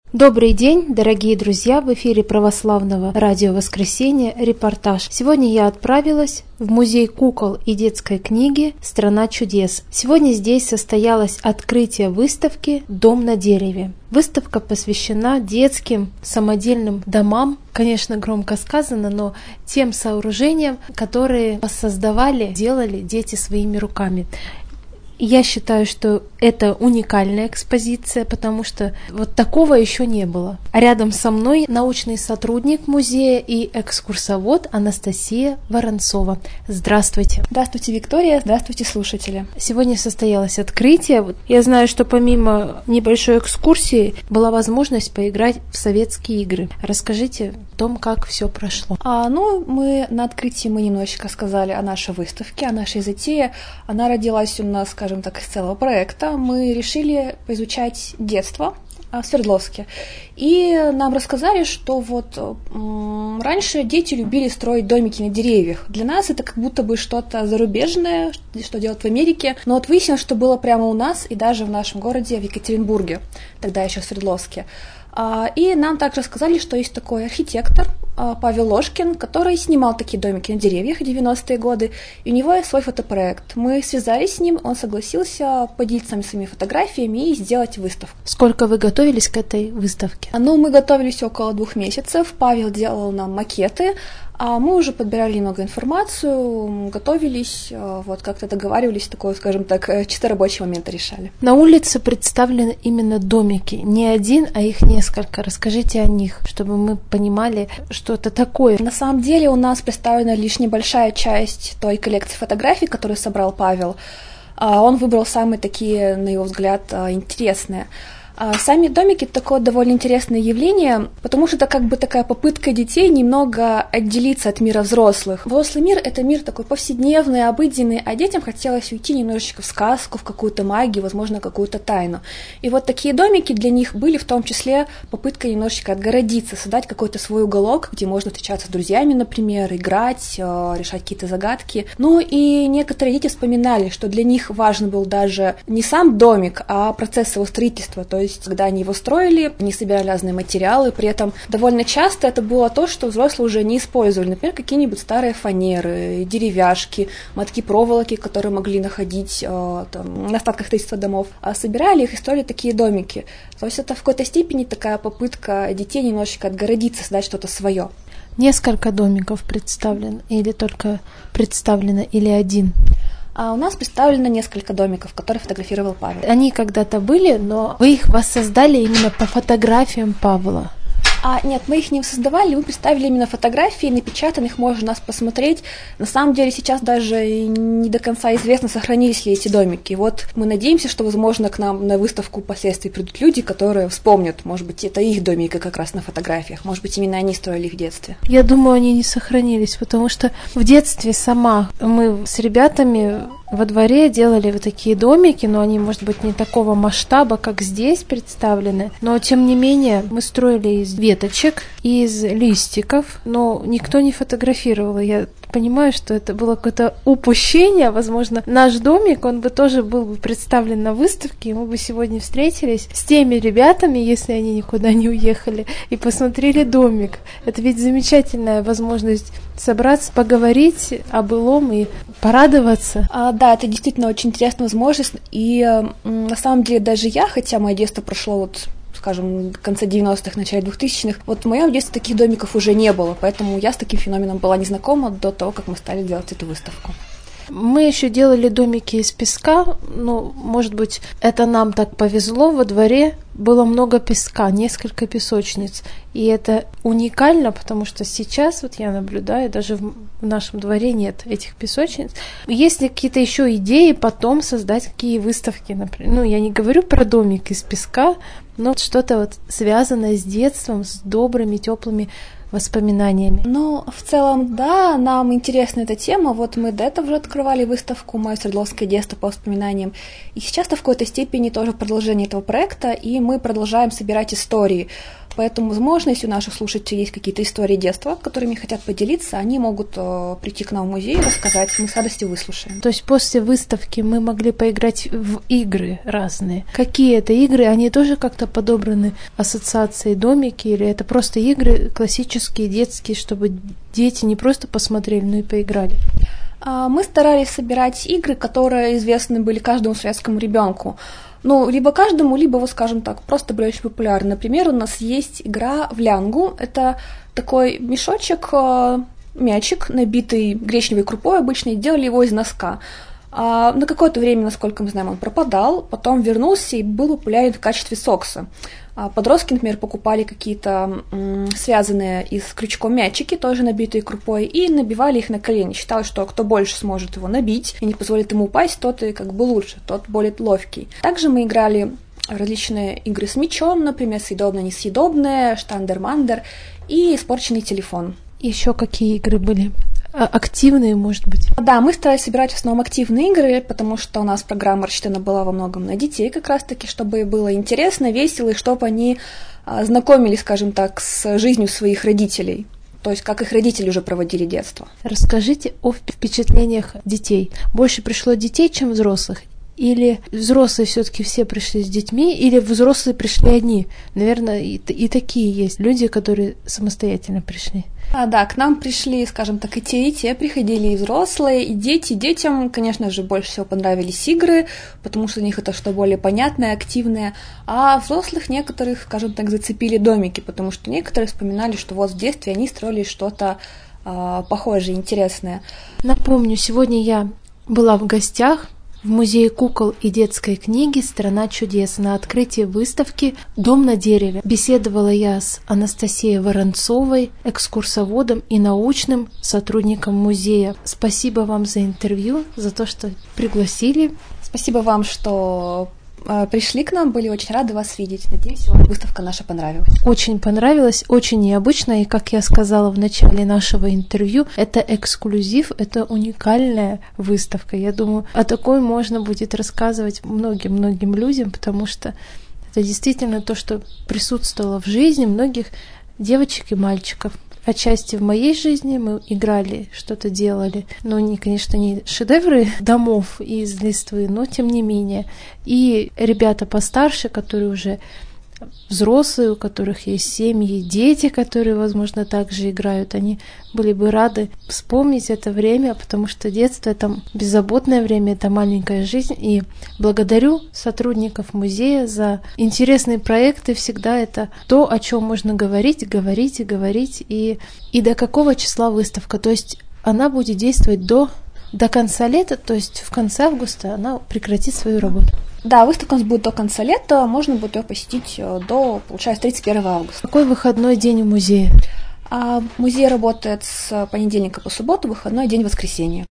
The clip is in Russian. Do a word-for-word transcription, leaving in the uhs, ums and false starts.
Добрый день, дорогие друзья! В эфире православного радио «Воскресенье» репортаж. Сегодня я отправилась в музей кукол и детской книги «Страна чудес». Сегодня здесь состоялось открытие выставки «Дом на дереве». Выставка посвящена детским самодельным домам, конечно, громко сказано, но тем сооружениям, которые создавали, делали дети своими руками. Я считаю, что это уникальная экспозиция, потому что вот такого еще не было. А рядом со мной научный сотрудник музея и экскурсовод Анастасия Воронцова. Здравствуйте. Здравствуйте, Виктория. Здравствуйте, слушатели. Сегодня состоялось открытие. Я знаю, что помимо небольшой экскурсии была возможность поиграть в советские игры. Расскажите о том, как все прошло. А, ну, мы на открытии мы немножечко сказали о нашей выставке, о нашей затее. Она родилась у нас, скажем так, из целого проекта. Мы решили поизучать детство в Свердловске. И нам рассказали, что вот м- раньше дети любили строить домики на деревьях. Для нас это как будто бы что-то зарубежное, что делают в Америке. Но вот выяснилось, что было прямо у нас и даже в нашем городе, в Екатеринбурге, тогда еще в Свердловске. И нам также сказали, что есть такой архитектор Павел Ложкин, который снимал такие домики на деревьях в девяностые годы, и у него есть свой фотопроект. Мы связались с ним, он согласился поделиться с своими фотографиями и сделать выставку. Сколько вы готовились к этой выставке? Ну, мы готовились около двух месяцев. Павел делал нам макеты, а мы уже подбирали немного информацию, готовились, вот как-то договаривались, такой, скажем так, чисто рабочий момент решали. На улице представлены именно домики, не один, а их несколько. Расскажите о них, чтобы мы понимали, что это такое. На самом деле у нас представлена лишь небольшая часть той коллекции фотографий, которую собрал Павел. Он выбрал самые такие, на его взгляд, интересные. Сами домики — это такое довольно интересное явление, потому что это как бы такая попытка детей немного отделиться от мира взрослых. Взрослый мир — это мир такой повседневный, обыденный, а детям хотелось уйти немножечко в сказку, в какую-то магию, возможно, какую-то тайну. И вот такие домики для них были в том числе попытка немножечко отгородиться, создать какой-то свой уголок, где можно встречаться с друзьями, например, играть, решать какие-то загадки. Ну и некоторые дети вспоминали, что для них важен был даже не сам домик, а процесс его строительства, то есть когда они его строили, они собирали разные материалы, при этом довольно часто это было то, что взрослые уже не использовали, например, какие-нибудь старые фанеры, деревяшки, мотки проволоки, которые могли находить э, там, на остатках строительства домов, а собирали их и строили такие домики. То есть это в какой-то степени такая попытка детей немножечко отгородиться, создать что-то свое. Несколько домиков представлено, или только представлено, или один? А у нас представлено несколько домиков, которые фотографировал Павел. Они когда-то были, но вы их воссоздали именно по фотографиям Павла. А, нет, мы их не создавали, мы представили именно фотографии, напечатаны, их можно у нас посмотреть. На самом деле сейчас даже не до конца известно, сохранились ли эти домики. Вот мы надеемся, что, возможно, к нам на выставку впоследствии придут люди, которые вспомнят, может быть, это их домики как раз на фотографиях, может быть, именно они строили их в детстве. Я думаю, они не сохранились, потому что в детстве сама мы с ребятами во дворе делали вот такие домики, но они, может быть, не такого масштаба, как здесь представлены. Но, тем не менее, мы строили из веточек, из листиков, но никто не фотографировал. Я понимаю, что это было какое-то упущение. Возможно, наш домик, он бы тоже был бы представлен на выставке, и мы бы сегодня встретились с теми ребятами, если они никуда не уехали, и посмотрели домик. Это ведь замечательная возможность собраться, поговорить о былом и порадоваться. А, да, это действительно очень интересная возможность, и на самом деле даже я, хотя мое детство прошло вот скажем, в конце девяностых, начале двухтысячных. Вот в моем детстве таких домиков уже не было, поэтому я с таким феноменом была не знакома до того, как мы стали делать эту выставку. Мы еще делали домики из песка, ну, может быть, это нам так повезло, во дворе было много песка, несколько песочниц, и это уникально, потому что сейчас, вот я наблюдаю, даже в нашем дворе нет этих песочниц. Есть ли какие-то еще идеи потом создать какие выставки, например? Ну, я не говорю про домик из песка, но что-то вот связанное с детством, с добрыми, теплыми воспоминаниями. Ну, в целом, да, нам интересна эта тема. Вот мы до этого уже открывали выставку «Мое свердловское детство по воспоминаниям». И сейчас-то в какой-то степени тоже продолжение этого проекта, и мы продолжаем собирать истории. Поэтому, возможно, если у наших слушателей есть какие-то истории детства, которыми хотят поделиться, они могут э, прийти к нам в музей и рассказать, мы с радостью выслушаем. То есть после выставки мы могли поиграть в игры разные. Какие это игры? Они тоже как-то подобраны ассоциацией домики, или это просто игры классические, детские, чтобы дети не просто посмотрели, но и поиграли? Мы старались собирать игры, которые известны были каждому советскому ребенку. Ну, либо каждому, либо, вот скажем так, просто были очень популярны. Например, у нас есть игра в лянгу. Это такой мешочек, мячик, набитый гречневой крупой, обычно, и делали его из носка. А на какое-то время, насколько мы знаем, он пропадал, потом вернулся и был популярен в качестве сокса. А подростки, например, покупали какие-то м, связанные из крючком мячики, тоже набитые крупой, и набивали их на колени. Считалось, что кто больше сможет его набить и не позволит ему упасть, тот и как бы лучше, тот более ловкий. Также мы играли различные игры с мячом, например, съедобное-несъедобное, штандер-мандер и испорченный телефон. Еще какие игры были? Активные, может быть? Да, мы старались собирать в основном активные игры, потому что у нас программа рассчитана была во многом на детей как раз-таки, чтобы было интересно, весело, и чтобы они знакомились, скажем так, с жизнью своих родителей. То есть, как их родители уже проводили детство. Расскажите о впечатлениях детей. Больше пришло детей, чем взрослых? Или взрослые все-таки все пришли с детьми, или взрослые пришли одни? Наверное, и, и такие есть люди, которые самостоятельно пришли. А, да, к нам пришли, скажем так, и те, и те, приходили и взрослые, и дети. Детям, конечно же, больше всего понравились игры, потому что у них это что более понятное, активное. А взрослых некоторых, скажем так, зацепили домики, потому что некоторые вспоминали, что вот в детстве они строили что-то а, похожее, интересное. Напомню, сегодня я была в гостях в Музее кукол и детской книги «Страна чудес» на открытии выставки «Дом на дереве». Беседовала я с Анастасией Воронцовой, экскурсоводом и научным сотрудником музея. Спасибо вам за интервью, за то, что пригласили. Спасибо вам, что пришли к нам, были очень рады вас видеть. Надеюсь, вам выставка наша понравилась. Очень понравилась, очень необычно, и, как я сказала в начале нашего интервью, это эксклюзив, это уникальная выставка. Я думаю, о такой можно будет рассказывать многим-многим людям, потому что это действительно то, что присутствовало в жизни многих девочек и мальчиков. Отчасти в моей жизни мы играли, что-то делали, но, не, конечно, не шедевры домов из листвы, но тем не менее. И ребята постарше, которые уже взрослые, у которых есть семьи, дети, которые, возможно, также играют, они были бы рады вспомнить это время, потому что детство — это беззаботное время, это маленькая жизнь. И благодарю сотрудников музея за интересные проекты. Всегда это то, о чем можно говорить, говорить и говорить. И, и до какого числа выставка? То есть она будет действовать до, до конца лета, то есть в конце августа она прекратит свою работу. Да, выставка у нас будет до конца лета, можно будет ее посетить до, получается, тридцать первого августа. Какой выходной день у музея? А музей работает с понедельника по субботу, выходной день воскресенье.